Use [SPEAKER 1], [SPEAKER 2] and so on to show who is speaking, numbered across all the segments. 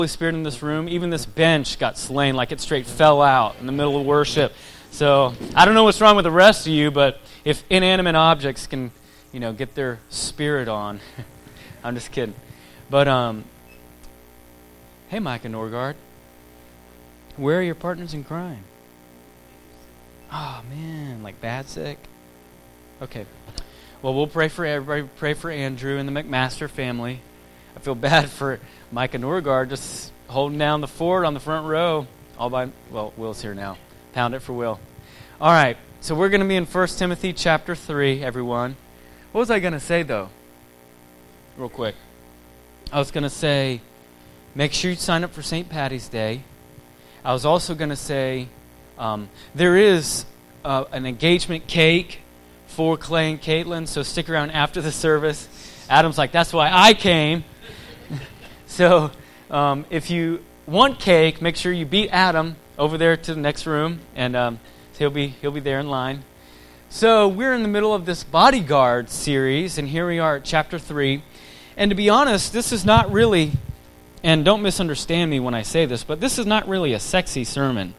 [SPEAKER 1] Holy Spirit in this room. Even this bench got slain, like it straight fell out in the middle of worship. So I don't know what's wrong with the rest of you, but if inanimate objects can, get their spirit on, I'm just kidding. But hey, Micah Norgard, where are your partners in crime? Oh man, like bad sick. Okay. Well, we'll pray for everybody. Pray for Andrew and the McMaster family. I feel bad for Micah Norgard just holding down the fort on the front row. Will's here now. Pound it for Will. All right, so we're going to be in 1 Timothy chapter 3, everyone. What was I going to say, though? Real quick. I was going to say, make sure you sign up for St. Patty's Day. I was also going to say, there is an engagement cake for Clay and Caitlin, so stick around after the service. Adam's like, that's why I came. So if you want cake, make sure you beat Adam over there to the next room, and he'll be there in line. So we're in the middle of this bodyguard series, and here we are at chapter 3. And to be honest, this is not really, and don't misunderstand me when I say this, but this is not really a sexy sermon.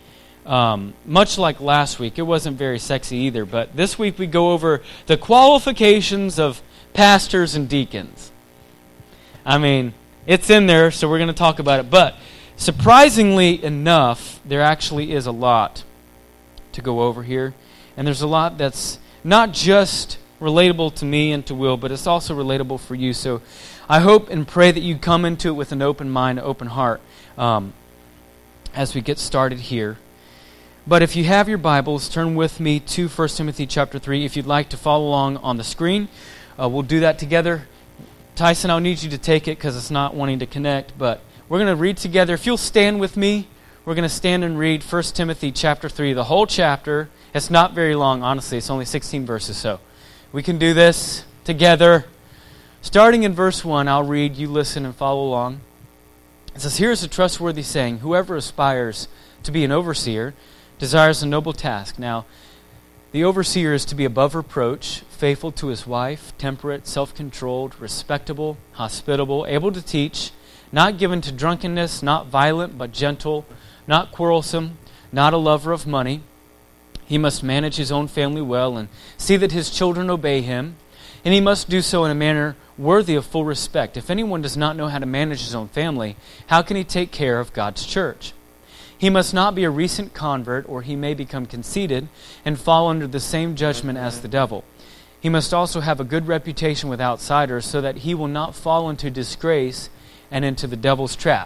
[SPEAKER 1] Much like last week, it wasn't very sexy either, but this week we go over the qualifications of pastors and deacons. I mean, it's in there, so we're going to talk about it. But surprisingly enough, there actually is a lot to go over here. And there's a lot that's not just relatable to me and to Will, but it's also relatable for you. So I hope and pray that you come into it with an open mind, open heart as we get started here. But if you have your Bibles, turn with me to 1 Timothy chapter 3. If you'd like to follow along on the screen, we'll do that together. Tyson, I'll need you to take it because it's not wanting to connect, but we're going to read together. If you'll stand with me, we're going to stand and read 1 Timothy chapter 3, the whole chapter. It's not very long, honestly. It's only 16 verses, so we can do this together. Starting in verse 1, I'll read, you listen and follow along. It says, "Here is a trustworthy saying, whoever aspires to be an overseer desires a noble task." Now, the overseer is to be above reproach, faithful to his wife, temperate, self-controlled, respectable, hospitable, able to teach, not given to drunkenness, not violent, but gentle, not quarrelsome, not a lover of money. He must manage his own family well and see that his children obey him, and he must do so in a manner worthy of full respect. If anyone does not know how to manage his own family, how can he take care of God's church? He must not be a recent convert, or he may become conceited and fall under the same judgment as the devil. He must also have a good reputation with outsiders so that he will not fall into disgrace and into the devil's trap.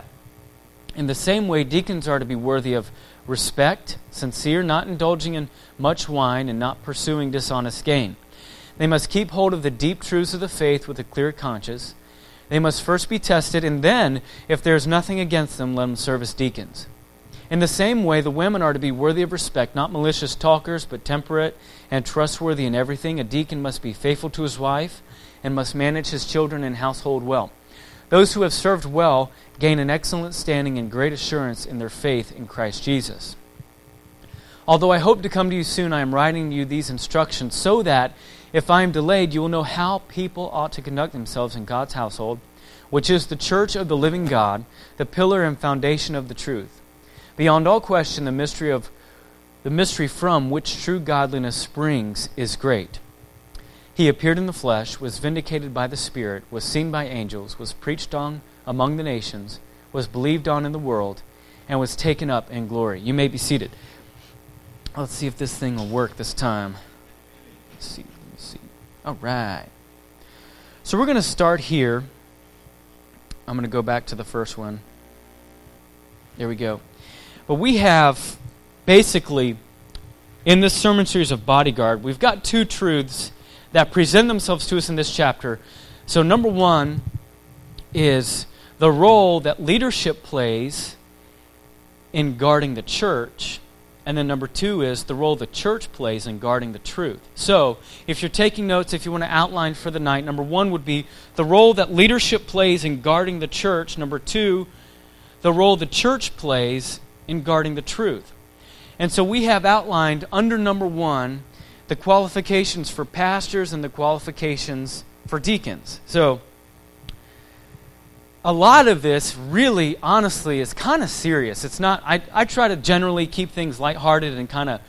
[SPEAKER 1] In the same way, deacons are to be worthy of respect, sincere, not indulging in much wine, and not pursuing dishonest gain. They must keep hold of the deep truths of the faith with a clear conscience. They must first be tested, and then, if there is nothing against them, let them serve as deacons. In the same way, the women are to be worthy of respect, not malicious talkers, but temperate and trustworthy in everything. A deacon must be faithful to his wife and must manage his children and household well. Those who have served well gain an excellent standing and great assurance in their faith in Christ Jesus. Although I hope to come to you soon, I am writing you these instructions so that, if I am delayed, you will know how people ought to conduct themselves in God's household, which is the church of the living God, the pillar and foundation of the truth. Beyond all question, the mystery from which true godliness springs is great. He appeared in the flesh, was vindicated by the Spirit, was seen by angels, was preached on among the nations, was believed on in the world, and was taken up in glory. You may be seated. Let's see if this thing will work this time. Let's see. All right. So we're going to start here. I'm going to go back to the first one. There we go. But we have, basically, in this sermon series of Bodyguard, we've got two truths that present themselves to us in this chapter. So number one is the role that leadership plays in guarding the church. And then number two is the role the church plays in guarding the truth. So if you're taking notes, if you want to outline for the night, number one would be the role that leadership plays in guarding the church. Number two, the role the church plays in guarding the truth. And so we have outlined under number one the qualifications for pastors and the qualifications for deacons. So a lot of this really, honestly, is kind of serious. It's not, I try to generally keep things lighthearted and kind of,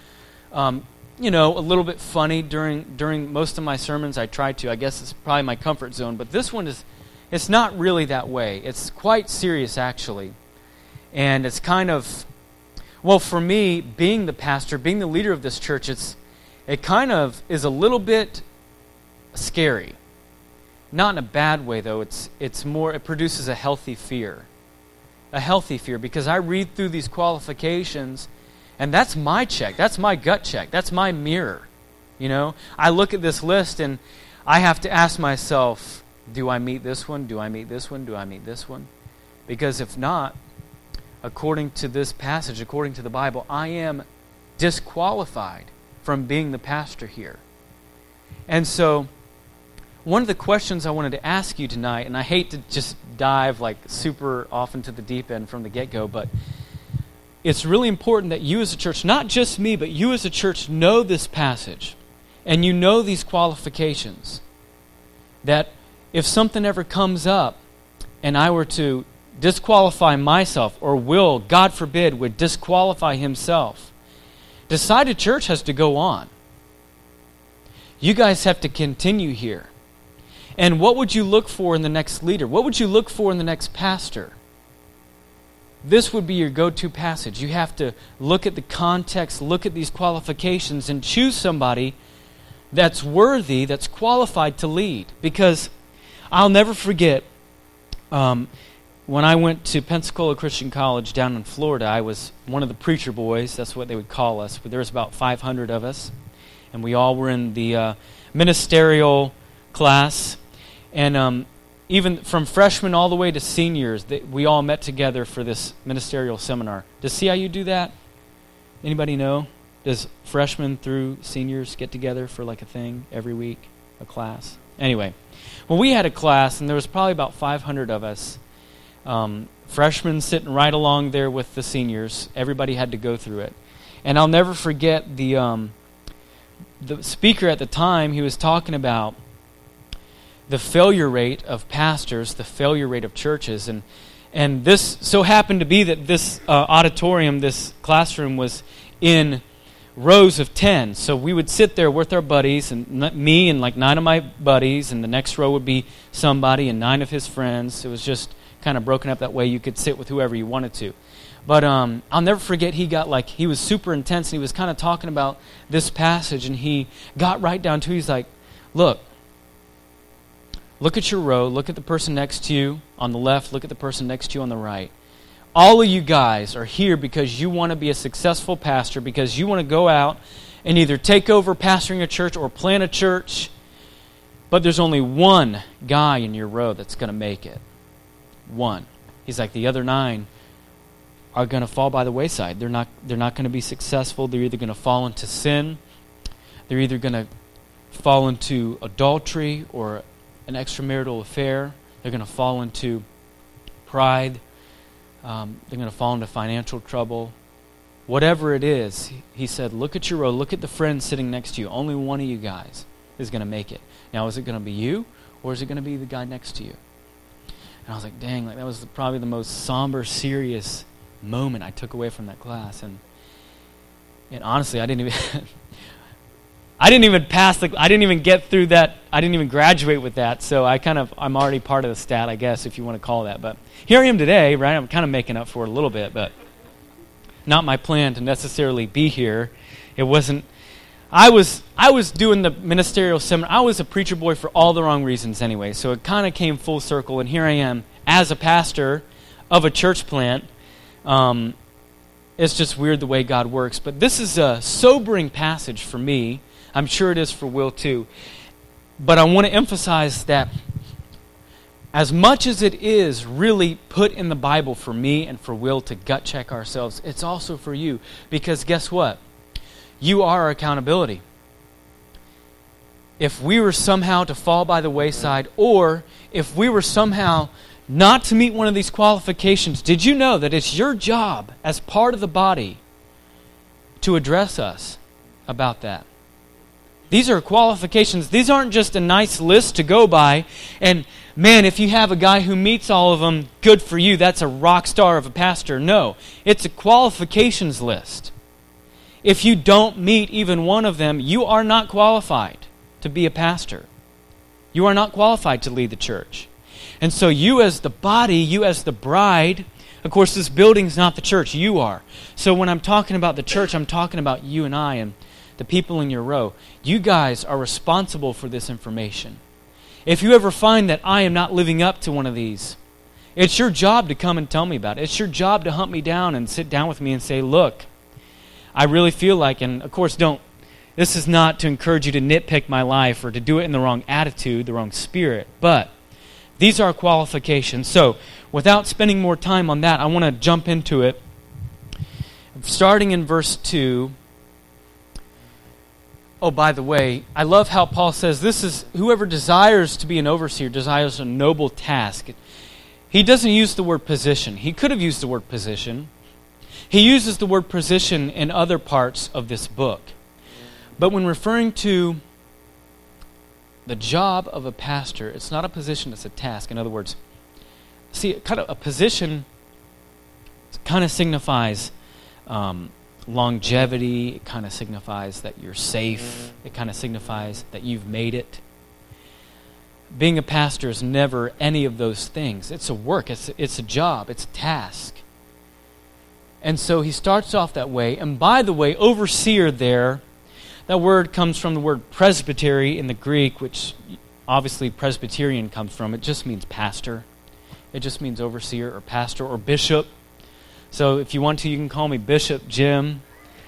[SPEAKER 1] a little bit funny during most of my sermons. I try to. I guess it's probably my comfort zone. But this one it's not really that way. It's quite serious, actually. And it's kind of, well, for me, being the pastor, being the leader of this church, it kind of is a little bit scary. Not in a bad way, though. It's more, it produces a healthy fear. A healthy fear, because I read through these qualifications, and that's my check. That's my gut check. That's my mirror. I look at this list, and I have to ask myself, do I meet this one? Do I meet this one? Do I meet this one? Because if not, according to this passage, according to the Bible, I am disqualified from being the pastor here. And so, one of the questions I wanted to ask you tonight, and I hate to just dive like super off into the deep end from the get-go, but it's really important that you as a church, not just me, but you as a church know this passage, and you know these qualifications, that if something ever comes up and I were to disqualify myself, or will, God forbid, would disqualify himself, Decided Church has to go on. You guys have to continue here. And what would you look for in the next leader? What would you look for in the next pastor? This would be your go-to passage. You have to look at the context, look at these qualifications, and choose somebody that's worthy, that's qualified to lead. Because I'll never forget, when I went to Pensacola Christian College down in Florida, I was one of the preacher boys. That's what they would call us. But there was about 500 of us. And we all were in the ministerial class. And even from freshmen all the way to seniors, we all met together for this ministerial seminar. Does CIU do that? Anybody know? Does freshmen through seniors get together for like a thing every week, a class? Anyway, well, we had a class, and there was probably about 500 of us. Freshmen sitting right along there with the seniors. Everybody had to go through it. And I'll never forget the speaker at the time. He was talking about the failure rate of pastors, the failure rate of churches. And this so happened to be that this auditorium, this classroom, was in rows of 10. So we would sit there with our buddies, and me and like 9 of my buddies, and the next row would be somebody and 9 of his friends. It was just kind of broken up that way. You could sit with whoever you wanted to. But I'll never forget, he was super intense, and he was kind of talking about this passage, and he got right down to, he's like, look at your row, look at the person next to you on the left, look at the person next to you on the right. All of you guys are here because you want to be a successful pastor, because you want to go out and either take over pastoring a church or plant a church, but there's only one guy in your row that's going to make it. One. He's like, the other 9 are going to fall by the wayside. They're not going to be successful. They're either going to fall into sin, they're either going to fall into adultery or an extramarital affair, they're going to fall into pride, they're going to fall into financial trouble. Whatever it is, he said, look at your row, look at the friend sitting next to you. Only one of you guys is going to make it. Now, is it going to be you, or is it going to be the guy next to you? And I was like, dang, that was probably the most somber, serious moment I took away from that class. And honestly, I didn't even get through that. I didn't even graduate with that. So I'm already part of the stat, I guess, if you want to call that. But here I am today, right? I'm kind of making up for it a little bit, but not my plan to necessarily be here. It wasn't. I was doing the ministerial seminar. I was a preacher boy for all the wrong reasons anyway. So it kind of came full circle, and here I am as a pastor of a church plant. It's just weird the way God works. But this is a sobering passage for me. I'm sure it is for Will too. But I want to emphasize that as much as it is really put in the Bible for me and for Will to gut check ourselves, it's also for you. Because guess what? You are our accountability. If we were somehow to fall by the wayside, or if we were somehow not to meet one of these qualifications, did you know that it's your job as part of the body to address us about that? These are qualifications. These aren't just a nice list to go by. And man, if you have a guy who meets all of them, good for you. That's a rock star of a pastor. No, it's a qualifications list. If you don't meet even one of them, you are not qualified to be a pastor. You are not qualified to lead the church. And so you as the body, you as the bride, of course this building's not the church, you are. So when I'm talking about the church, I'm talking about you and I and the people in your row. You guys are responsible for this information. If you ever find that I am not living up to one of these, it's your job to come and tell me about it. It's your job to hunt me down and sit down with me and say, look, I really feel like, and of course this is not to encourage you to nitpick my life or to do it in the wrong attitude, the wrong spirit, but these are qualifications. So without spending more time on that, I want to jump into it. Starting in verse 2. Oh, by the way, I love how Paul says this is whoever desires to be an overseer desires a noble task. He doesn't use the word position. He could have used the word position. He uses the word position in other parts of this book. But when referring to the job of a pastor, it's not a position, it's a task. In other words, see, kind of a position kind of signifies longevity. It kind of signifies that you're safe. It kind of signifies that you've made it. Being a pastor is never any of those things. It's a work. It's a job. It's a task. And so he starts off that way. And by the way, overseer there, that word comes from the word presbytery in the Greek, which obviously Presbyterian comes from. It just means pastor. It just means overseer or pastor or bishop. So if you want to, you can call me Bishop Jim.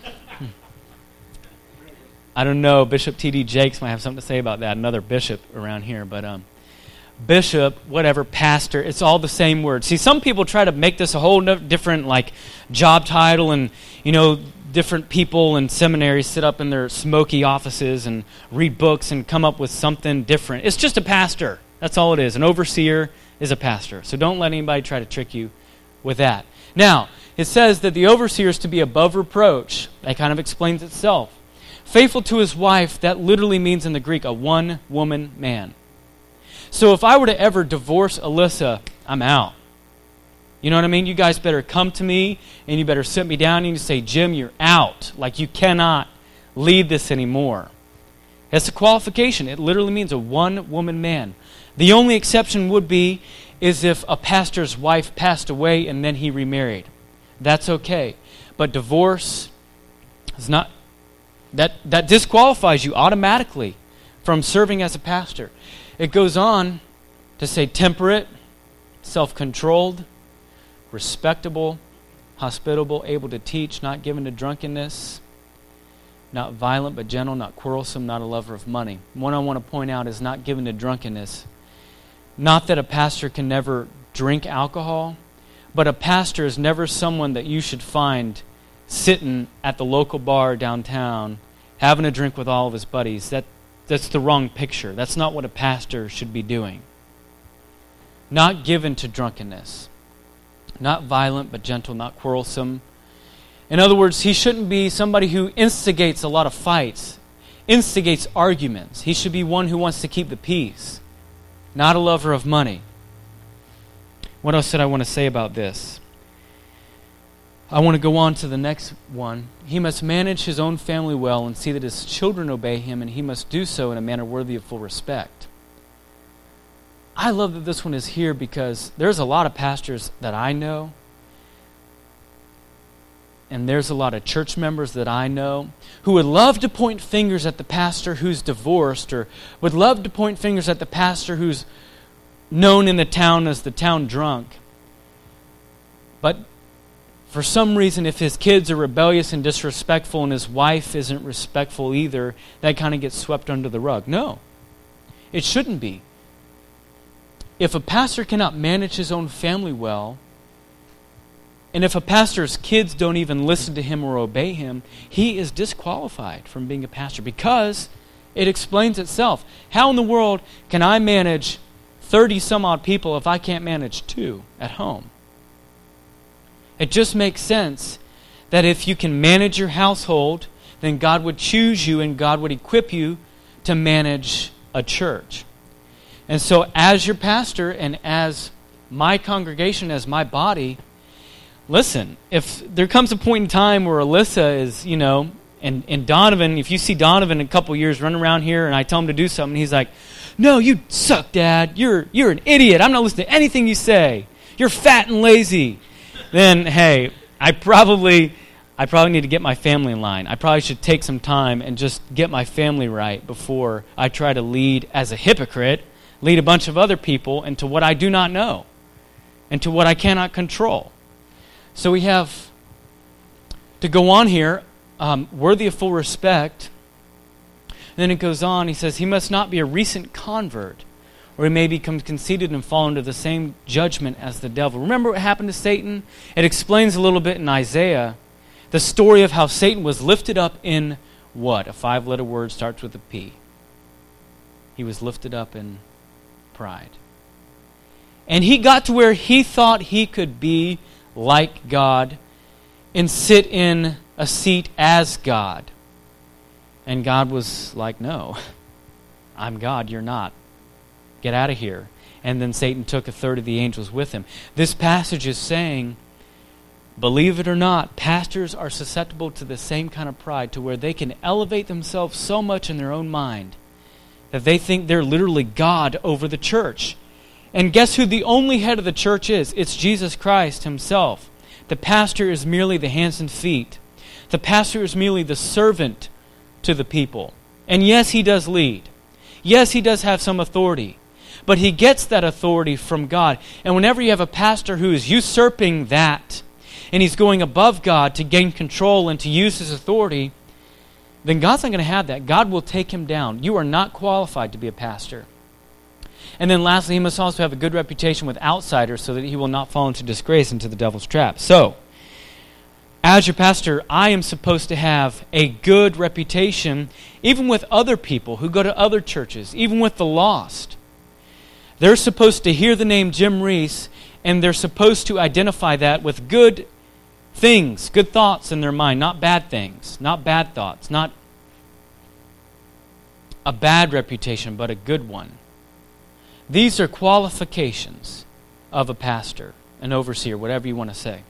[SPEAKER 1] I don't know, Bishop T.D. Jakes might have something to say about that, another bishop around here. But bishop, whatever, pastor, it's all the same word. See, some people try to make this a whole different job title, and different people in seminaries sit up in their smoky offices and read books and come up with something different. It's just a pastor. That's all it is. An overseer is a pastor. So don't let anybody try to trick you with that. Now, it says that the overseer is to be above reproach. That kind of explains itself. Faithful to his wife, that literally means in the Greek a one-woman man. So if I were to ever divorce Alyssa, I'm out. You know what I mean? You guys better come to me and you better sit me down and you say, Jim, you're out. Like, you cannot lead this anymore. That's a qualification. It literally means a one-woman man. The only exception would be is if a pastor's wife passed away and then he remarried. That's okay. But divorce is not, that disqualifies you automatically from serving as a pastor. It goes on to say temperate, self-controlled, respectable, hospitable, able to teach, not given to drunkenness, not violent but gentle, not quarrelsome, not a lover of money. One I want to point out is not given to drunkenness. Not that a pastor can never drink alcohol, but a pastor is never someone that you should find sitting at the local bar downtown having a drink with all of his buddies. That's the wrong picture. That's not what a pastor should be doing. Not given to drunkenness. Not violent but gentle, not quarrelsome. In other words, he shouldn't be somebody who instigates a lot of fights, instigates arguments. He should be one who wants to keep the peace, not a lover of money. What else did I want to say about this? I want to go on to the next one. He must manage his own family well and see that his children obey him, and he must do so in a manner worthy of full respect. I love that this one is here because there's a lot of pastors that I know, and there's a lot of church members that I know who would love to point fingers at the pastor who's divorced, or would love to point fingers at the pastor who's known in the town as the town drunk. But for some reason, if his kids are rebellious and disrespectful and his wife isn't respectful either, that kind of gets swept under the rug. No, it shouldn't be. If a pastor cannot manage his own family well, and if a pastor's kids don't even listen to him or obey him, he is disqualified from being a pastor, because it explains itself. How in the world can I manage 30 some odd people if I can't manage 2 at home? It just makes sense that if you can manage your household, then God would choose you and God would equip you to manage a church. And so as your pastor and as my congregation, as my body, listen, if there comes a point in time where Alyssa is, and Donovan, if you see Donovan in a couple years running around here and I tell him to do something, he's like, "No, you suck, Dad. You're an idiot. I'm not listening to anything you say. You're fat and lazy." Then, hey, I probably need to get my family in line. I probably should take some time and just get my family right before I try to lead as a hypocrite, lead a bunch of other people into what I do not know, into what I cannot control. So we have to go on here, worthy of full respect. And then it goes on, he says, he must not be a recent convert, or he may become conceited and fall into the same judgment as the devil. Remember what happened to Satan? It explains a little bit in Isaiah, the story of how Satan was lifted up in what? A 5-letter word starts with a P. He was lifted up in pride. And he got to where he thought he could be like God and sit in a seat as God. And God was like, "No, I'm God, you're not. Get out of here." And then Satan took a third of the angels with him. This passage is saying, believe it or not, pastors are susceptible to the same kind of pride, to where they can elevate themselves so much in their own mind that they think they're literally God over the church. And guess who the only head of the church is? It's Jesus Christ himself. The pastor is merely the hands and feet. The pastor is merely the servant to the people. And yes, he does lead. Yes, he does have some authority. But he gets that authority from God. And whenever you have a pastor who is usurping that, and he's going above God to gain control and to use his authority, then God's not going to have that. God will take him down. You are not qualified to be a pastor. And then lastly, he must also have a good reputation with outsiders so that he will not fall into disgrace, into the devil's trap. So, as your pastor, I am supposed to have a good reputation, even with other people who go to other churches, even with the lost. They're supposed to hear the name Jim Reese, and they're supposed to identify that with good things, good thoughts in their mind, not bad things, not bad thoughts, not a bad reputation, but a good one. These are qualifications of a pastor, an overseer, whatever you want to say.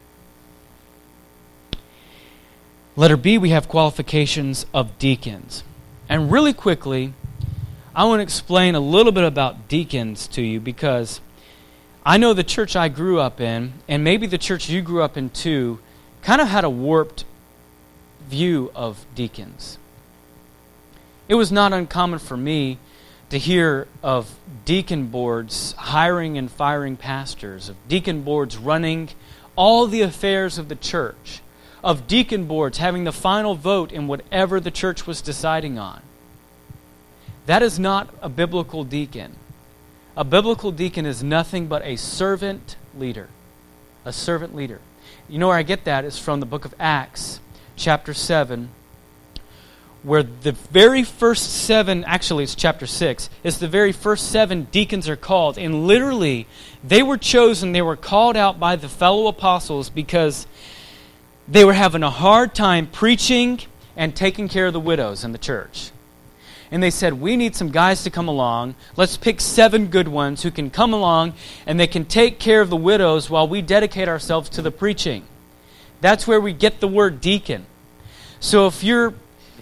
[SPEAKER 1] Letter B, we have qualifications of deacons. And really quickly, I want to explain a little bit about deacons to you, because I know the church I grew up in, and maybe the church you grew up in too, kind of had a warped view of deacons. It was not uncommon for me to hear of deacon boards hiring and firing pastors, of deacon boards running all the affairs of the church, of deacon boards having the final vote in whatever the church was deciding on. That is not a biblical deacon. A biblical deacon is nothing but a servant leader. A servant leader. You know where I get that is from the book of Acts, chapter 7, where the very first 7, actually it's chapter 6, is the very first 7 deacons are called. And literally, they were chosen, they were called out by the fellow apostles because they were having a hard time preaching and taking care of the widows in the church. And they said, we need some guys to come along. Let's pick 7 good ones who can come along and they can take care of the widows while we dedicate ourselves to the preaching. That's where we get the word deacon. So if you're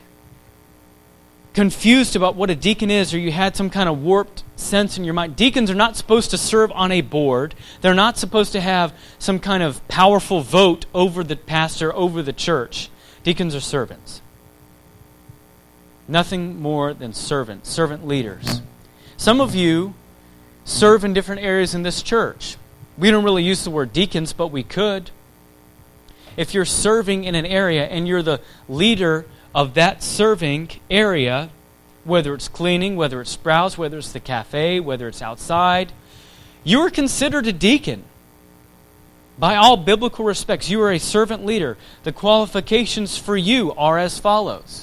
[SPEAKER 1] confused about what a deacon is, or you had some kind of warped sense in your mind, deacons are not supposed to serve on a board. They're not supposed to have some kind of powerful vote over the pastor, over the church. Deacons are servants. Nothing more than servants, servant leaders. Some of you serve in different areas in this church. We don't really use the word deacons, but we could. If you're serving in an area and you're the leader of that serving area, whether it's cleaning, whether it's Sprouts, whether it's the cafe, whether it's outside, you are considered a deacon. By all biblical respects, you are a servant leader. The qualifications for you are as follows.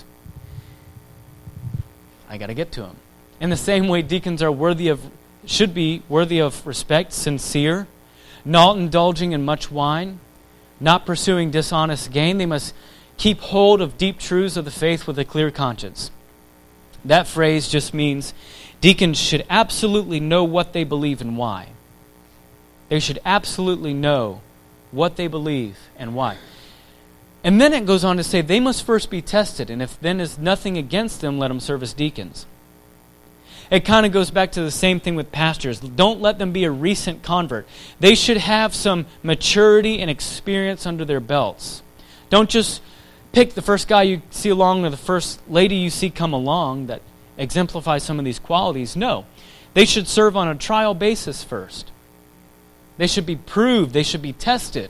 [SPEAKER 1] I got to get to them. In the same way, deacons are should be worthy of respect, sincere, not indulging in much wine, not pursuing dishonest gain. They must keep hold of deep truths of the faith with a clear conscience. That phrase just means Deacons should absolutely know what they believe and why. They should absolutely know what they believe and why. And then it goes on to say they must first be tested, and if then is nothing against them, let them serve as deacons. It kind of goes back to the same thing with pastors. Don't let them be a recent convert. They should have some maturity and experience under their belts. Don't just pick the first guy you see along or the first lady you see come along that exemplifies some of these qualities. No. They should serve on a trial basis first. They should be proved. They should be tested.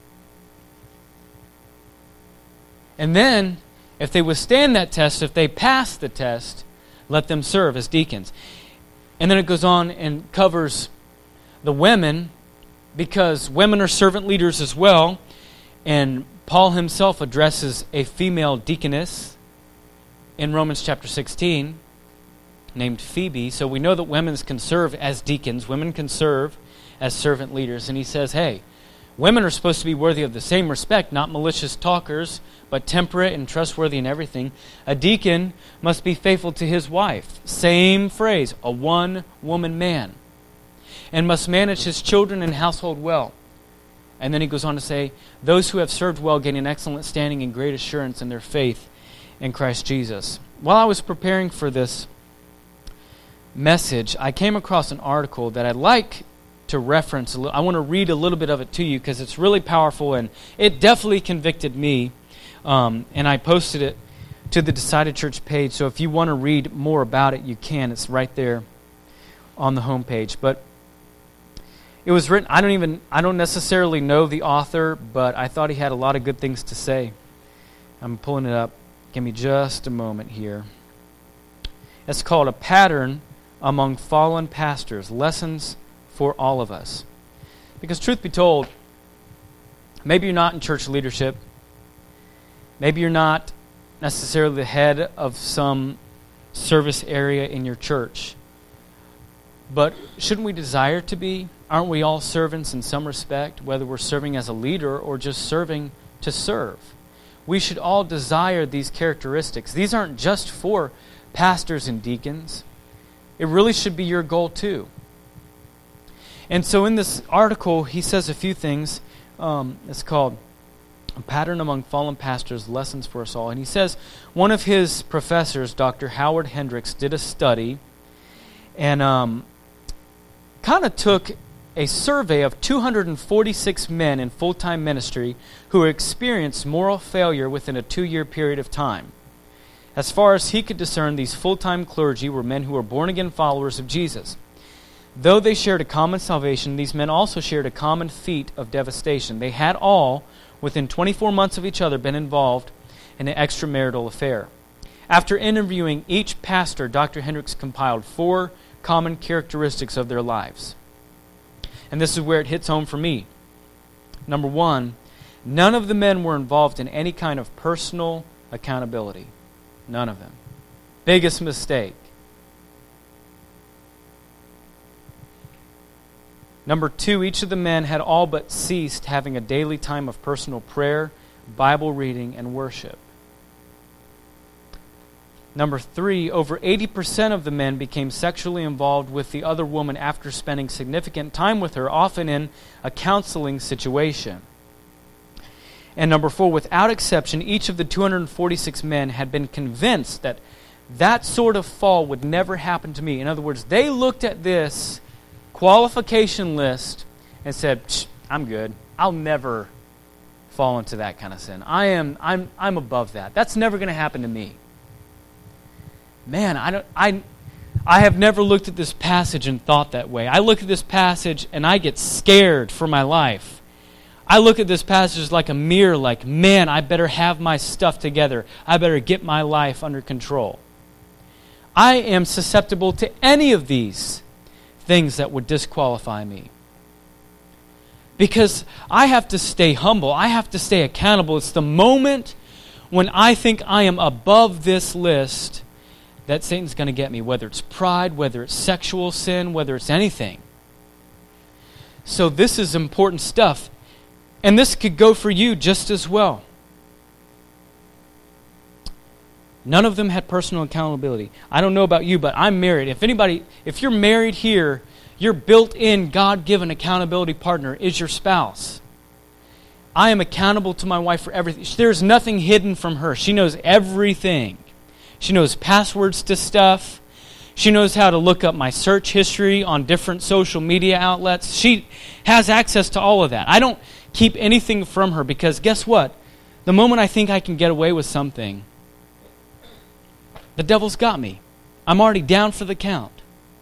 [SPEAKER 1] And then, if they withstand that test, if they pass the test, let them serve as deacons. And then it goes on and covers the women, because women are servant leaders as well. And Paul himself addresses a female deaconess in Romans chapter 16 named Phoebe. So we know that women can serve as deacons. Women can serve as servant leaders. And he says, hey, women are supposed to be worthy of the same respect, not malicious talkers, but temperate and trustworthy in everything. A deacon must be faithful to his wife. Same phrase, a one-woman man. And must manage his children and household well. And then he goes on to say, those who have served well gain an excellent standing and great assurance in their faith in Christ Jesus. While I was preparing for this message, I came across an article that I'd like to reference. I want to read a little bit of it to you because it's really powerful and it definitely convicted me. And I posted it to the Decided Church page. So if you want to read more about it, you can. It's right there on the homepage. But it was written, I don't necessarily know the author, but I thought he had a lot of good things to say. I'm pulling it up. Give me just a moment here. It's called A Pattern Among Fallen Pastors, Lessons for All of Us. Because truth be told, maybe you're not in church leadership. Maybe you're not necessarily the head of some service area in your church. But shouldn't we desire to be? Aren't we all servants in some respect, whether we're serving as a leader or just serving to serve? We should all desire these characteristics. These aren't just for pastors and deacons. It really should be your goal too. And so in this article, he says a few things. It's called A Pattern Among Fallen Pastors, Lessons for Us All. And he says one of his professors, Dr. Howard Hendricks, did a study and kind of took a survey of 246 men in full-time ministry who experienced moral failure within a 2-year period of time. As far as he could discern, these full-time clergy were men who were born-again followers of Jesus. Though they shared a common salvation, these men also shared a common feat of devastation. They had all, within 24 months of each other, been involved in an extramarital affair. After interviewing each pastor, Dr. Hendricks compiled 4 common characteristics of their lives. And this is where it hits home for me. Number 1, none of the men were involved in any kind of personal accountability. None of them. Biggest mistake. Number 2, each of the men had all but ceased having a daily time of personal prayer, Bible reading, and worship. Number 3, over 80% of the men became sexually involved with the other woman after spending significant time with her, often in a counseling situation. And number 4, without exception, each of the 246 men had been convinced that that sort of fall would never happen to me. In other words, they looked at this qualification list and said, I'm good. I'll never fall into that kind of sin. I'm above that. That's never going to happen to me. Man, I have never looked at this passage and thought that way. I look at this passage and I get scared for my life. I look at this passage like a mirror, like, man, I better have my stuff together. I better get my life under control. I am susceptible to any of these things that would disqualify me. Because I have to stay humble. I have to stay accountable. It's the moment when I think I am above this list that Satan's going to get me, whether it's pride, whether it's sexual sin, whether it's anything. So this is important stuff. And this could go for you just as well. None of them had personal accountability. I don't know about you, but I'm married. If you're married here, your built-in God-given accountability partner is your spouse. I am accountable to my wife for everything. There's nothing hidden from her. She knows everything. She knows passwords to stuff. She knows how to look up my search history on different social media outlets. She has access to all of that. I don't keep anything from her because guess what? The moment I think I can get away with something, the devil's got me. I'm already down for the count.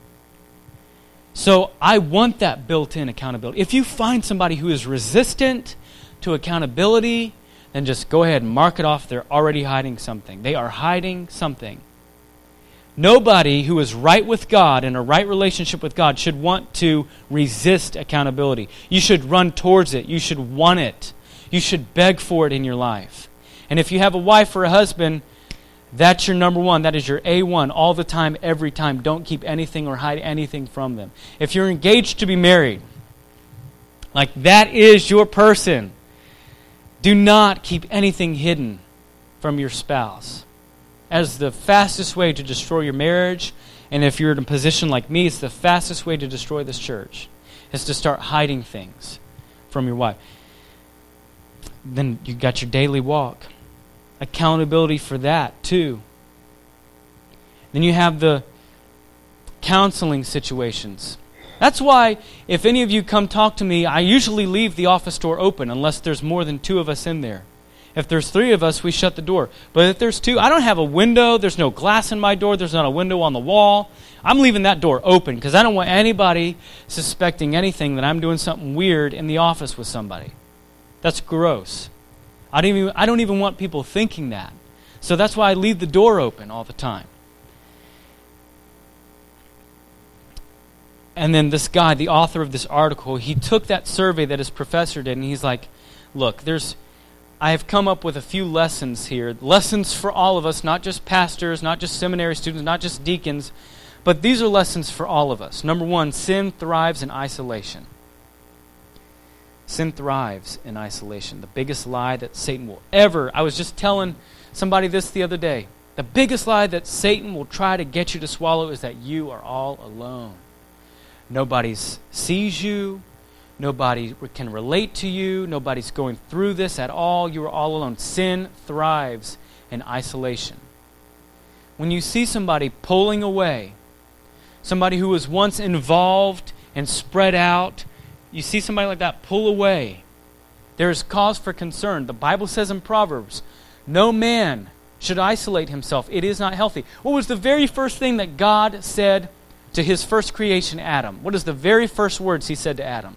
[SPEAKER 1] So I want that built-in accountability. If you find somebody who is resistant to accountability, then just go ahead and mark it off. They're already hiding something. They are hiding something. Nobody who is right with God, in a right relationship with God, should want to resist accountability. You should run towards it. You should want it. You should beg for it in your life. And if you have a wife or a husband, that's your number one. That is your A1 all the time, every time. Don't keep anything or hide anything from them. If you're engaged to be married, like that is your person. Do not keep anything hidden from your spouse. As the fastest way to destroy your marriage, and if you're in a position like me, it's the fastest way to destroy this church, is to start hiding things from your wife. Then you got your daily walk. Accountability for that too. Then you have the counseling situations. That's why if any of you come talk to me, I usually leave the office door open unless there's more than 2 of us in there. If there's 3 of us, we shut the door. But if there's 2, I don't have a window. There's no glass in my door. There's not a window on the wall. I'm leaving that door open because I don't want anybody suspecting anything that I'm doing something weird in the office with somebody. That's gross. I don't even want people thinking that. So that's why I leave the door open all the time. And then this guy, the author of this article, he took that survey that his professor did, and he's like, look, I have come up with a few lessons here. Lessons for all of us, not just pastors, not just seminary students, not just deacons, but these are lessons for all of us. Number 1, sin thrives in isolation. Sin thrives in isolation. The biggest lie that Satan will ever... I was just telling somebody this the other day. The biggest lie that Satan will try to get you to swallow is that you are all alone. Nobody sees you. Nobody can relate to you. Nobody's going through this at all. You are all alone. Sin thrives in isolation. When you see somebody pulling away, somebody who was once involved and spread out, you see somebody like that pull away, there is cause for concern. The Bible says in Proverbs, no man should isolate himself. It is not healthy. What was the very first thing that God said to his first creation, Adam? What is the very first words he said to Adam?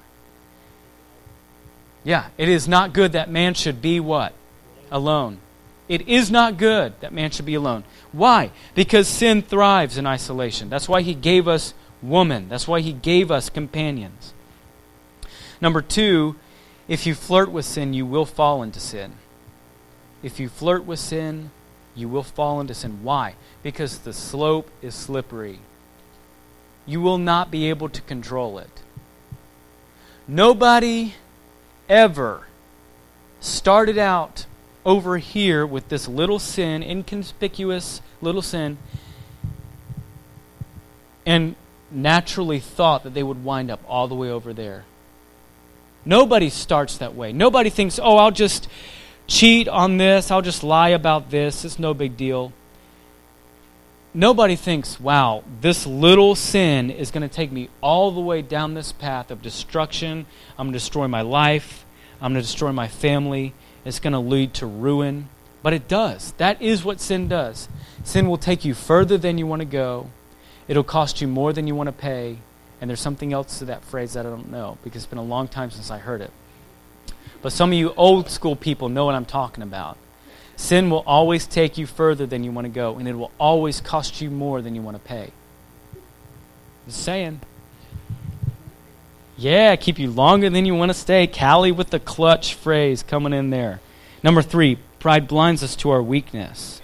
[SPEAKER 1] Yeah, it is not good that man should be what? Alone. It is not good that man should be alone. Why? Because sin thrives in isolation. That's why he gave us woman. That's why he gave us companions. Number 2, if you flirt with sin, you will fall into sin. If you flirt with sin, you will fall into sin. Why? Because the slope is slippery. You will not be able to control it. Nobody ever started out over here with this little sin, inconspicuous little sin, and naturally thought that they would wind up all the way over there. Nobody starts that way. Nobody thinks, oh, I'll just cheat on this, I'll just lie about this, it's no big deal. Nobody thinks, wow, this little sin is going to take me all the way down this path of destruction. I'm going to destroy my life. I'm going to destroy my family. It's going to lead to ruin. But it does. That is what sin does. Sin will take you further than you want to go. It'll cost you more than you want to pay. And there's something else to that phrase that I don't know because it's been a long time since I heard it. But some of you old school people know what I'm talking about. Sin will always take you further than you want to go, and it will always cost you more than you want to pay. Just saying. Yeah, keep you longer than you want to stay. Callie with the clutch phrase coming in there. Number 3, pride blinds us to our weakness.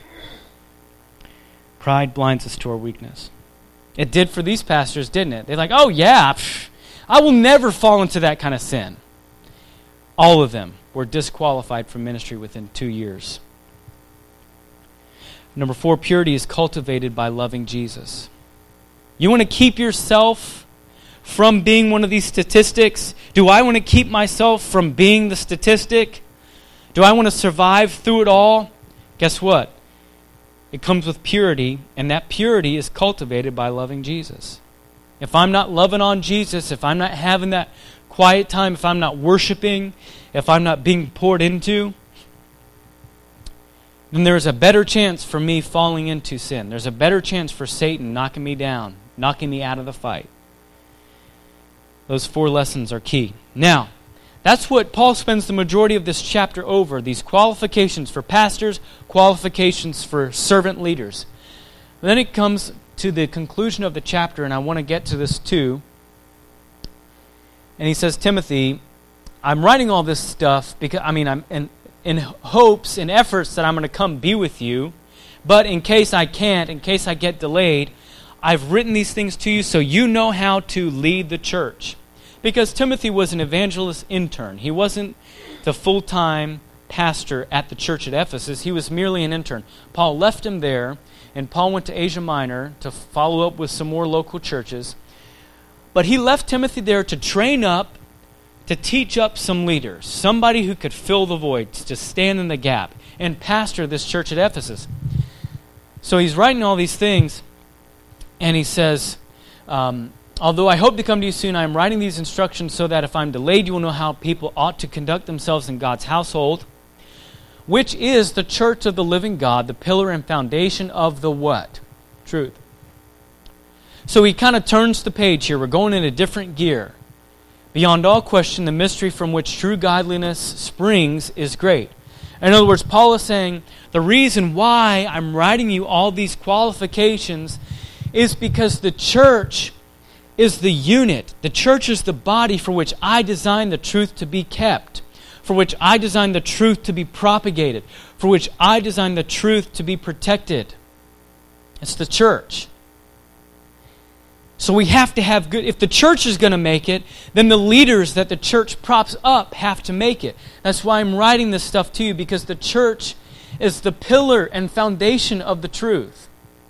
[SPEAKER 1] Pride blinds us to our weakness. It did for these pastors, didn't it? They're like, oh yeah, I will never fall into that kind of sin. All of them were disqualified from ministry within 2 years. Number 4, purity is cultivated by loving Jesus. You want to keep yourself from being one of these statistics? Do I want to keep myself from being the statistic? Do I want to survive through it all? Guess what? It comes with purity, and that purity is cultivated by loving Jesus. If I'm not loving on Jesus, if I'm not having that quiet time, if I'm not worshiping, if I'm not being poured into, then there's a better chance for me falling into sin. There's a better chance for Satan knocking me down, knocking me out of the fight. Those 4 lessons are key. Now, that's what Paul spends the majority of this chapter over, these qualifications for pastors, qualifications for servant leaders. Then it comes to the conclusion of the chapter, and I want to get to this too. And he says, Timothy, I'm writing all this stuff because I'm in hopes and efforts that I'm going to come be with you. But in case I can't, in case I get delayed, I've written these things to you so you know how to lead the church. Because Timothy was an evangelist intern. He wasn't the full-time pastor at the church at Ephesus. He was merely an intern. Paul left him there, and Paul went to Asia Minor to follow up with some more local churches. But he left Timothy there to train up, to teach up some leaders, somebody who could fill the voids, to stand in the gap, and pastor this church at Ephesus. So he's writing all these things, and he says, although I hope to come to you soon, I am writing these instructions so that if I'm delayed, you will know how people ought to conduct themselves in God's household, which is the church of the living God, the pillar and foundation of the what? Truth. So he kind of turns the page here. We're going in a different gear. Beyond all question, the mystery from which true godliness springs is great. In other words, Paul is saying, the reason why I'm writing you all these qualifications is because the church is the unit. The church is the body for which I designed the truth to be kept, for which I designed the truth to be propagated, for which I designed the truth to be protected. It's the church. So we have to have good... If the church is going to make it, then the leaders that the church props up have to make it. That's why I'm writing this stuff to you, because the church is the pillar and foundation of the truth.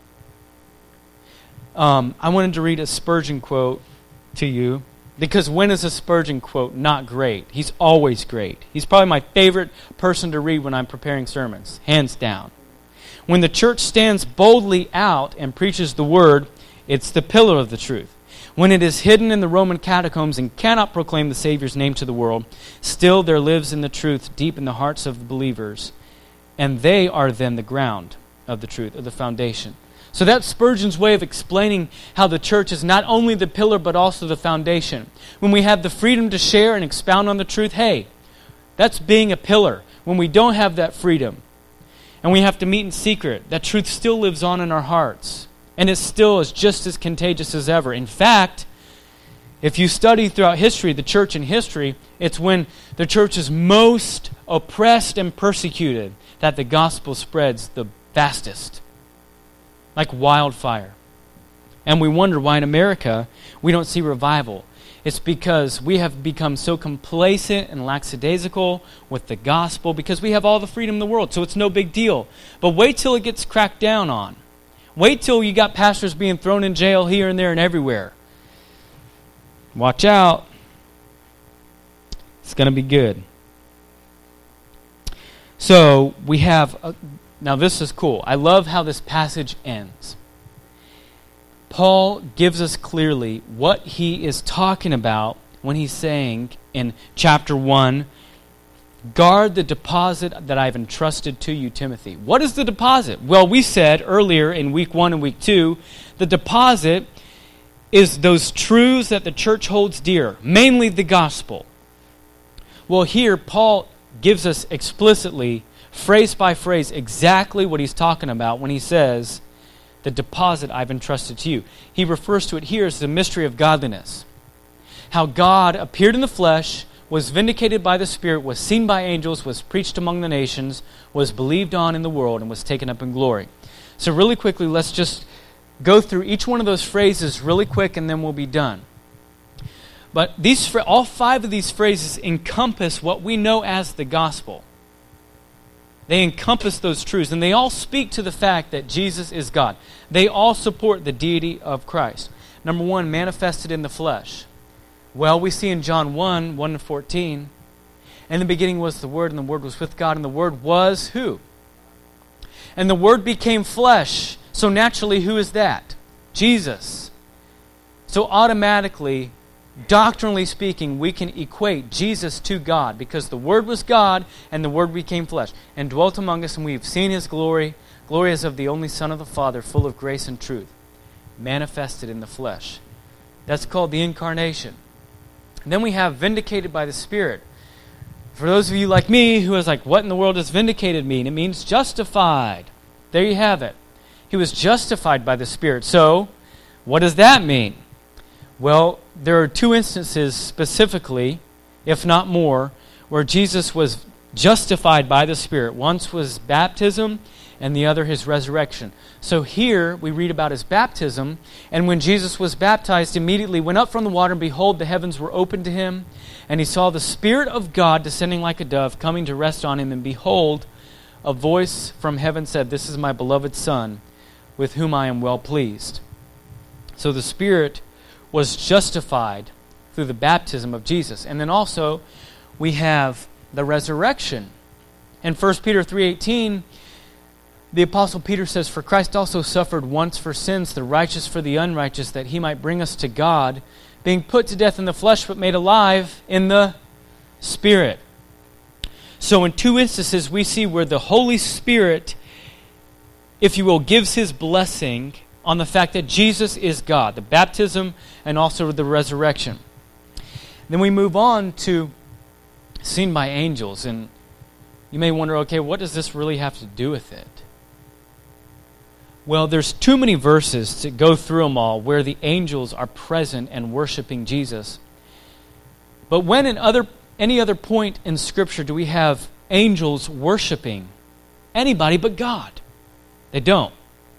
[SPEAKER 1] I wanted to read a Spurgeon quote to you, because when is a Spurgeon quote not great? He's always great. He's probably my favorite person to read when I'm preparing sermons, hands down. When the church stands boldly out and preaches the word, it's the pillar of the truth. When it is hidden in the Roman catacombs and cannot proclaim the Savior's name to the world, still there lives in the truth deep in the hearts of the believers, and they are then the ground of the truth, of the foundation. So that's Spurgeon's way of explaining how the church is not only the pillar but also the foundation. When we have the freedom to share and expound on the truth, hey, that's being a pillar. When we don't have that freedom and we have to meet in secret, that truth still lives on in our hearts. And it still is just as contagious as ever. In fact, if you study throughout history, the church in history, it's when the church is most oppressed and persecuted that the gospel spreads the fastest, like wildfire. And we wonder why in America we don't see revival. It's because we have become so complacent and lackadaisical with the gospel because we have all the freedom in the world, so it's no big deal. But wait till it gets cracked down on. Wait till you got pastors being thrown in jail here and there and everywhere. Watch out. It's going to be good. So we have... now this is cool. I love how this passage ends. Paul gives us clearly what he is talking about when he's saying in chapter 1, guard the deposit that I've entrusted to you, Timothy. What is the deposit? Well, we said earlier in week 1 and week 2, the deposit is those truths that the church holds dear, mainly the gospel. Well, here Paul gives us explicitly, phrase by phrase, exactly what he's talking about when he says, the deposit I've entrusted to you. He refers to it here as the mystery of godliness. How God appeared in the flesh, was vindicated by the Spirit, was seen by angels, was preached among the nations, was believed on in the world, and was taken up in glory. So really quickly, let's just go through each one of those phrases really quick, and then we'll be done. But all 5 of these phrases encompass what we know as the gospel. They encompass those truths, and they all speak to the fact that Jesus is God. They all support the deity of Christ. Number one, manifested in the flesh. Well, we see in John 1:1-14, in the beginning was the Word, and the Word was with God, and the Word was who? And the Word became flesh. So naturally, who is that? Jesus. So automatically, doctrinally speaking, we can equate Jesus to God because the Word was God and the Word became flesh and dwelt among us, and we have seen His glory, glory as of the only Son of the Father, full of grace and truth, manifested in the flesh. That's called the incarnation. And then we have vindicated by the Spirit. For those of you like me who is like, what in the world does vindicated mean? It means justified. There you have it. He was justified by the Spirit. So, what does that mean? Well, there are two instances specifically, if not more, where Jesus was justified by the Spirit. Once was baptism, and the other His resurrection. So here we read about His baptism, and when Jesus was baptized, immediately went up from the water, and behold, the heavens were opened to Him, and He saw the Spirit of God descending like a dove, coming to rest on Him, and behold, a voice from heaven said, "This is my beloved Son, with whom I am well pleased." So the Spirit was justified through the baptism of Jesus. And then also we have the resurrection. In 1 Peter 3:18, the Apostle Peter says, "For Christ also suffered once for sins, the righteous for the unrighteous, that He might bring us to God, being put to death in the flesh, but made alive in the Spirit." So in two instances we see where the Holy Spirit, if you will, gives His blessing on the fact that Jesus is God, the baptism and also the resurrection. Then we move on to seen by angels, and you may wonder, okay, what does this really have to do with it? Well, there's too many verses to go through them all where the angels are present and worshiping Jesus. But when in any other point in Scripture do we have angels worshiping anybody but God? They don't.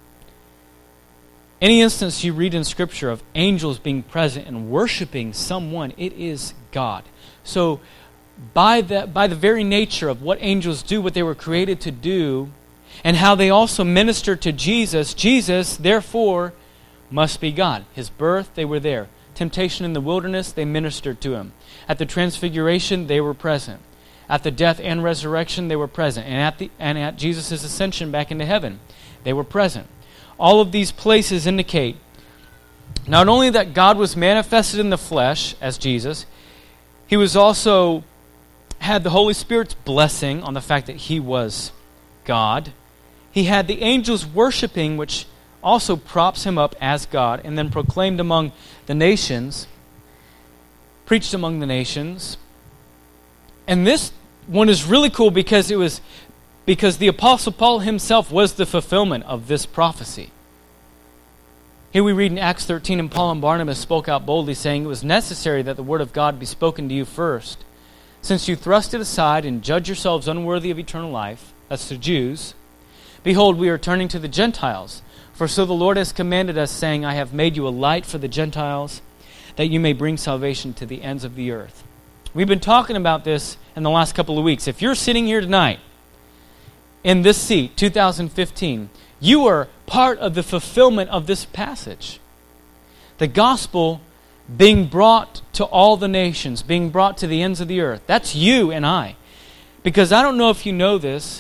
[SPEAKER 1] Any instance you read in Scripture of angels being present and worshiping someone, it is God. So by the very nature of what angels do, what they were created to do, and how they also minister to Jesus, Jesus, therefore, must be God. His birth, they were there. Temptation in the wilderness, they ministered to Him. At the transfiguration, they were present. At the death and resurrection, they were present. And at Jesus' ascension back into heaven, they were present. All of these places indicate not only that God was manifested in the flesh as Jesus, He was also had the Holy Spirit's blessing on the fact that He was God. He had the angels worshiping, which also props Him up as God, and then proclaimed among the nations, preached among the nations. And this one is really cool because the Apostle Paul himself was the fulfillment of this prophecy. Here we read in Acts 13, "And Paul and Barnabas spoke out boldly, saying, It was necessary that the word of God be spoken to you first. Since you thrust it aside and judge yourselves unworthy of eternal life," that's the Jews, "behold, we are turning to the Gentiles. For so the Lord has commanded us, saying, I have made you a light for the Gentiles, that you may bring salvation to the ends of the earth." We've been talking about this in the last couple of weeks. If you're sitting here tonight in this seat, 2015, you are part of the fulfillment of this passage. The gospel being brought to all the nations, being brought to the ends of the earth. That's you and I. Because I don't know if you know this,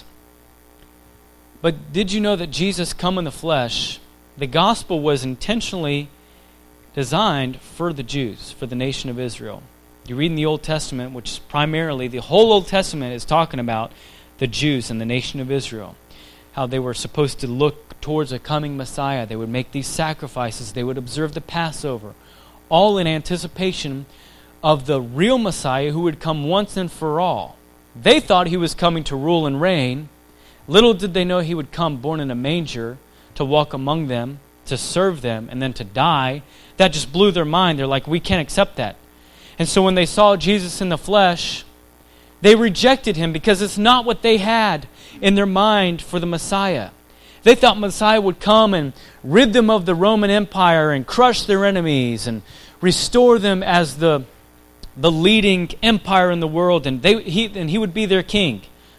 [SPEAKER 1] but did you know that Jesus come in the flesh? The gospel was intentionally designed for the Jews, for the nation of Israel. You read in the Old Testament, which is primarily, the whole Old Testament is talking about the Jews and the nation of Israel. How they were supposed to look towards a coming Messiah. They would make these sacrifices. They would observe the Passover. All in anticipation of the real Messiah who would come once and for all. They thought He was coming to rule and reign. Little did they know He would come born in a manger to walk among them, to serve them, and then to die. That just blew their mind. They're like, we can't accept that. And so when they saw Jesus in the flesh, they rejected Him because it's not what they had in their mind for the Messiah. They thought Messiah would come and rid them of the Roman Empire and crush their enemies and restore them as the leading empire in the world, and he would be their king.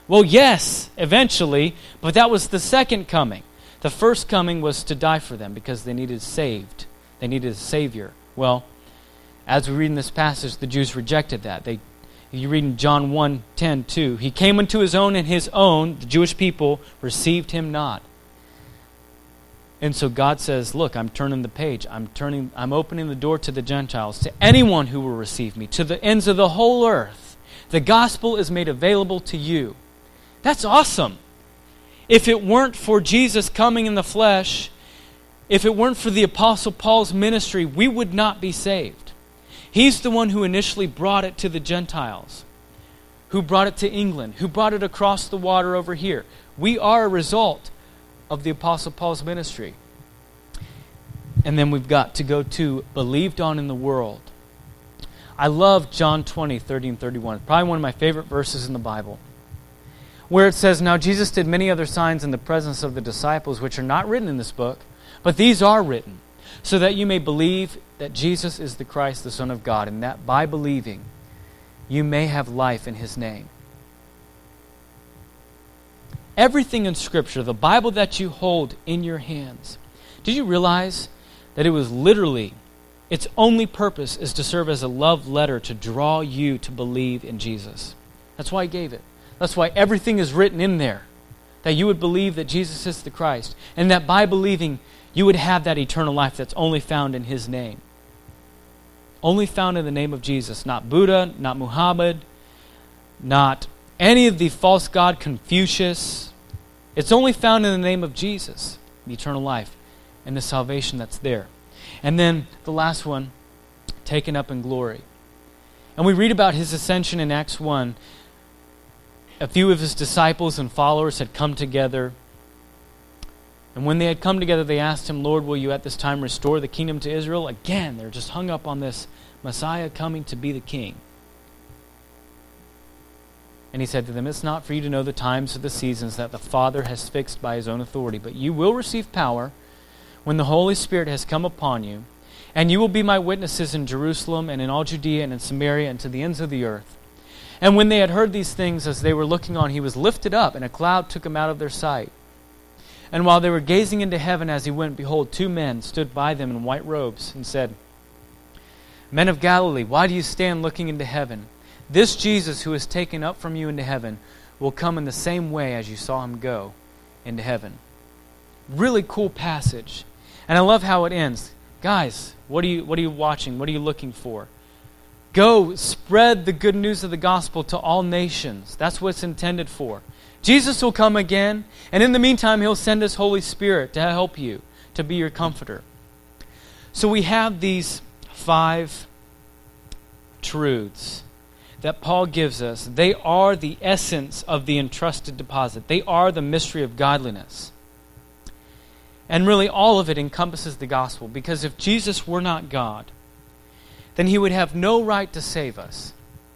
[SPEAKER 1] Well, yes, eventually, but that was the second coming. The first coming was to die for them because they needed saved. They needed a Savior. Well, as we read in this passage, the Jews rejected that. You read in John 1:10 too. He came unto his own, and his own, the Jewish people, received him not. And so God says, look, I'm turning the page. I'm opening the door to the Gentiles, to anyone who will receive me, to the ends of the whole earth. The gospel is made available to you. That's awesome. If it weren't for Jesus coming in the flesh, if it weren't for the Apostle Paul's ministry, we would not be saved. He's the one who initially brought it to the Gentiles, who brought it to England, who brought it across the water over here. We are a result of the Apostle Paul's ministry. And then we've got to go to believed on in the world. I love John 20:30 and 31. It's probably one of my favorite verses in the Bible, where it says, Now Jesus did many other signs in the presence of the disciples, which are not written in this book, but these are written, so that you may believe that Jesus is the Christ, the Son of God, and that by believing you may have life in His name. Everything in Scripture, the Bible that you hold in your hands, did you realize that it was literally, its only purpose is to serve as a love letter to draw you to believe in Jesus? That's why He gave it. That's why everything is written in there, that you would believe that Jesus is the Christ, and that by believing you would have that eternal life that's only found in His name. Only found in the name of Jesus. Not Buddha, not Muhammad, not any of the false god Confucius. It's only found in the name of Jesus, the eternal life, and the salvation that's there. And then the last one, taken up in glory. And we read about His ascension in Acts 1. A few of His disciples and followers had come together. And when they had come together, they asked Him, Lord, will you at this time restore the kingdom to Israel? Again, they're just hung up on this Messiah coming to be the king. And He said to them, It's not for you to know the times or the seasons that the Father has fixed by His own authority, but you will receive power when the Holy Spirit has come upon you, and you will be my witnesses in Jerusalem and in all Judea and in Samaria and to the ends of the earth. And when they had heard these things, as they were looking on, He was lifted up, and a cloud took Him out of their sight. And while they were gazing into heaven as He went, behold, two men stood by them in white robes, and said, Men of Galilee, why do you stand looking into heaven? This Jesus who is taken up from you into heaven will come in the same way as you saw Him go into heaven. Really cool passage. And I love how it ends. Guys, what are you watching? What are you looking for? Go spread the good news of the gospel to all nations. That's what it's intended for. Jesus will come again, and in the meantime, He'll send His Holy Spirit to help you, to be your comforter. So we have these 5 truths that Paul gives us. They are the essence of the entrusted deposit. They are the mystery of godliness. And really all of it encompasses the gospel, because if Jesus were not God, then He would have no right to save us.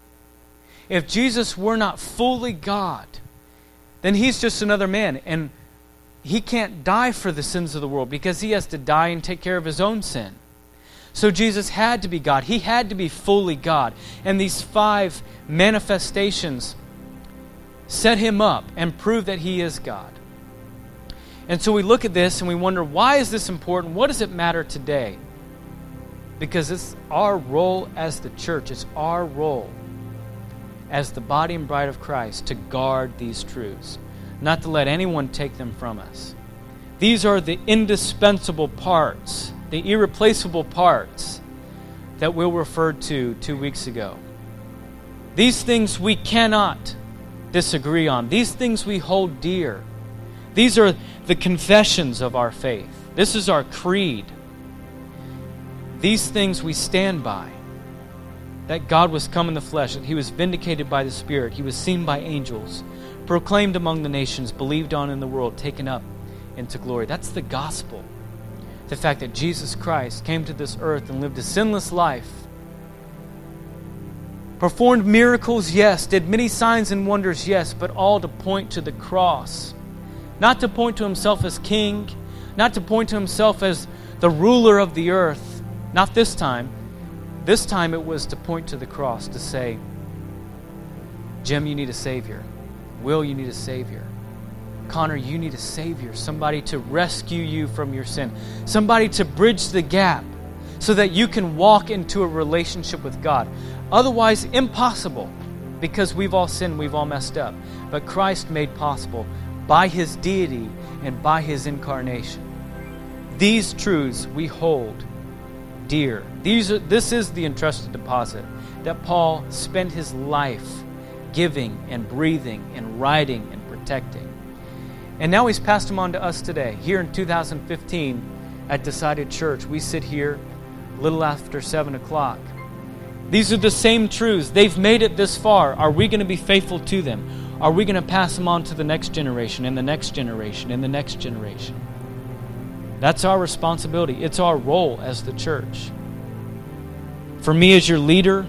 [SPEAKER 1] If Jesus were not fully God, then He's just another man, and He can't die for the sins of the world because He has to die and take care of His own sin. So Jesus had to be God. He had to be fully God. And these 5 manifestations set Him up and prove that He is God. And so we look at this and we wonder, why is this important? What does it matter today? Because it's our role as the church. It's our role as the body and bride of Christ to guard these truths, not to let anyone take them from us. These are the indispensable parts, the irreplaceable parts that Will referred to 2 weeks ago. These things we cannot disagree on. These things we hold dear. These are the confessions of our faith. This is our creed. These things we stand by. That God was come in the flesh, that He was vindicated by the Spirit, He was seen by angels, proclaimed among the nations, believed on in the world, taken up into glory. That's the gospel. The fact that Jesus Christ came to this earth and lived a sinless life, performed miracles, yes, did many signs and wonders, yes, but all to point to the cross. Not to point to Himself as king, not to point to Himself as the ruler of the earth. Not this time. This time it was to point to the cross, to say, Jim, you need a Savior. Will, you need a Savior. Connor, you need a Savior. Somebody to rescue you from your sin. Somebody to bridge the gap so that you can walk into a relationship with God. Otherwise, impossible, because we've all sinned, we've all messed up. But Christ made possible by His deity and by His incarnation. These truths we hold dear. This is the entrusted deposit that Paul spent his life giving and breathing and writing and protecting. And now he's passed them on to us today. Here in 2015 at Decided Church, we sit here a little after 7 o'clock. These are the same truths. They've made it this far. Are we going to be faithful to them? Are we going to pass them on to the next generation and the next generation and the next generation? That's our responsibility. It's our role as the church. For me as your leader,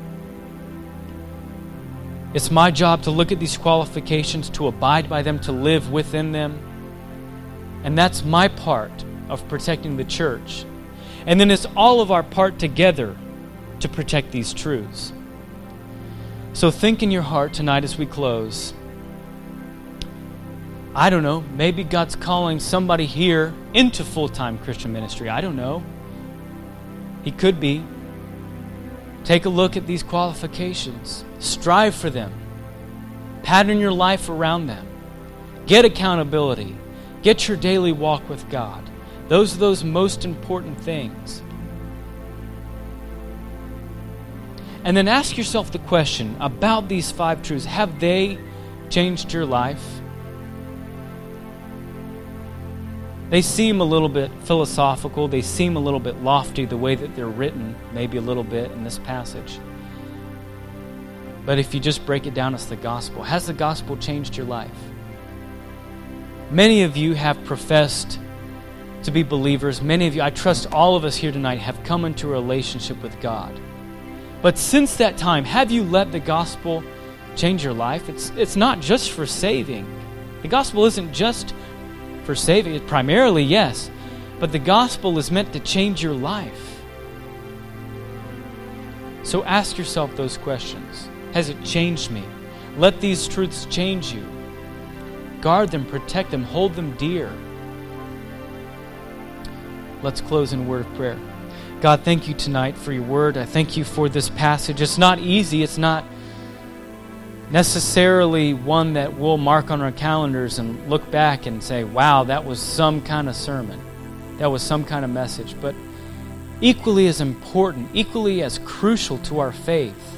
[SPEAKER 1] it's my job to look at these qualifications, to abide by them, to live within them. And that's my part of protecting the church. And then it's all of our part together to protect these truths. So think in your heart tonight as we close. I don't know, maybe God's calling somebody here into full-time Christian ministry. I don't know. He could be. Take a look at these qualifications. Strive for them. Pattern your life around them. Get accountability. Get your daily walk with God. Those are those most important things. And then ask yourself the question about these 5 truths. Have they changed your life? They seem a little bit philosophical. They seem a little bit lofty the way that they're written, maybe a little bit in this passage. But if you just break it down, it's the gospel. Has the gospel changed your life? Many of you have professed to be believers. Many of you, I trust all of us here tonight, have come into a relationship with God. But since that time, have you let the gospel change your life? It's not just for saving. The gospel isn't just for saving. It primarily, yes. But the gospel is meant to change your life. So ask yourself those questions. Has it changed me? Let these truths change you. Guard them, protect them, hold them dear. Let's close in a word of prayer. God, thank you tonight for your word. I thank you for this passage. It's not easy. It's not necessarily one that we'll mark on our calendars and look back and say, wow, that was some kind of sermon. That was some kind of message. But equally as important, equally as crucial to our faith.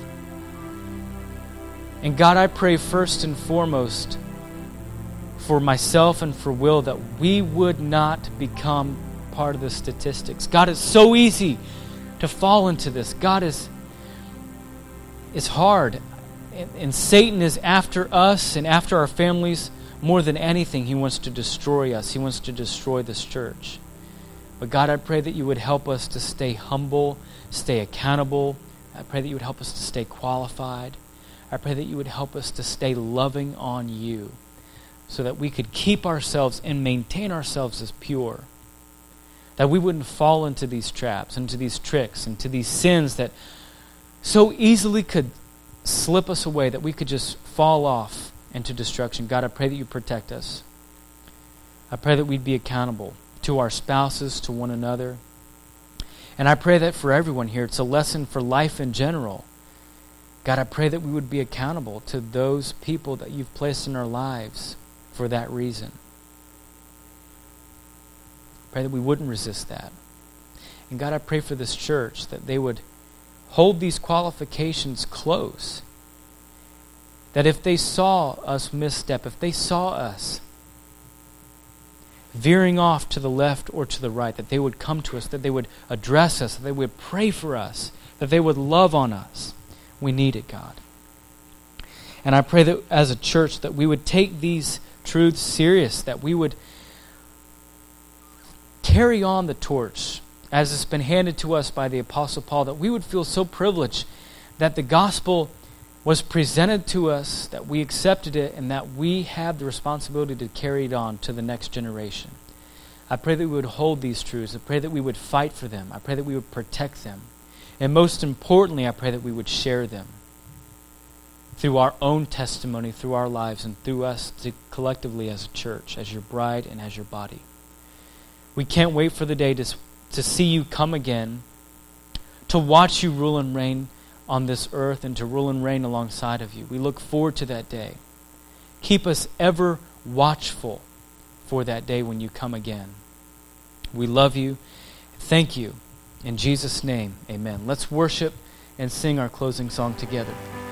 [SPEAKER 1] And God, I pray first and foremost for myself and for Will that we would not become part of the statistics. God, it's so easy to fall into this. God, it's hard. And Satan is after us and after our families more than anything. He wants to destroy us. He wants to destroy this church. But God, I pray that you would help us to stay humble, stay accountable. I pray that you would help us to stay qualified. I pray that you would help us to stay loving on you so that we could keep ourselves and maintain ourselves as pure. That we wouldn't fall into these traps, into these tricks, into these sins that so easily could slip us away, that we could just fall off into destruction. God, I pray that you protect us. I pray that we'd be accountable to our spouses, to one another. And I pray that for everyone here, it's a lesson for life in general. God, I pray that we would be accountable to those people that you've placed in our lives for that reason. Pray that we wouldn't resist that. And God, I pray for this church that they would hold these qualifications close. That if they saw us misstep, if they saw us veering off to the left or to the right, that they would come to us, that they would address us, that they would pray for us, that they would love on us. We need it, God. And I pray that as a church that we would take these truths serious, that we would carry on the torch as it's been handed to us by the Apostle Paul, that we would feel so privileged that the gospel was presented to us, that we accepted it, and that we have the responsibility to carry it on to the next generation. I pray that we would hold these truths. I pray that we would fight for them. I pray that we would protect them. And most importantly, I pray that we would share them. through our own testimony, through our lives, and through us collectively as a church, as your bride and as your body. We can't wait for the day to see you come again, to watch you rule and reign on this earth and to rule and reign alongside of you. We look forward to that day. Keep us ever watchful for that day when you come again. We love you. Thank you. In Jesus' name, amen. Let's worship and sing our closing song together.